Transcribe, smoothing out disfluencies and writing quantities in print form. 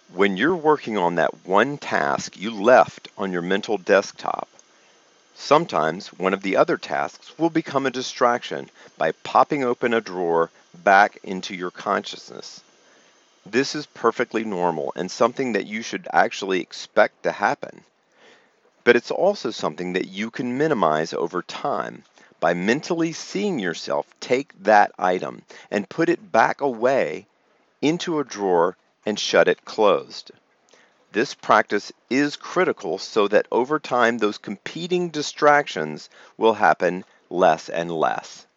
When you're working on that one task you left on your mental desktop, sometimes one of the other tasks will become a distraction by popping open a drawer back into your consciousness. This is perfectly normal and something that you should actually expect to happen. But it's also something that you can minimize over time by mentally seeing yourself take that item and put it back away into a drawer and shut it closed. This practice is critical so that over time those competing distractions will happen less and less.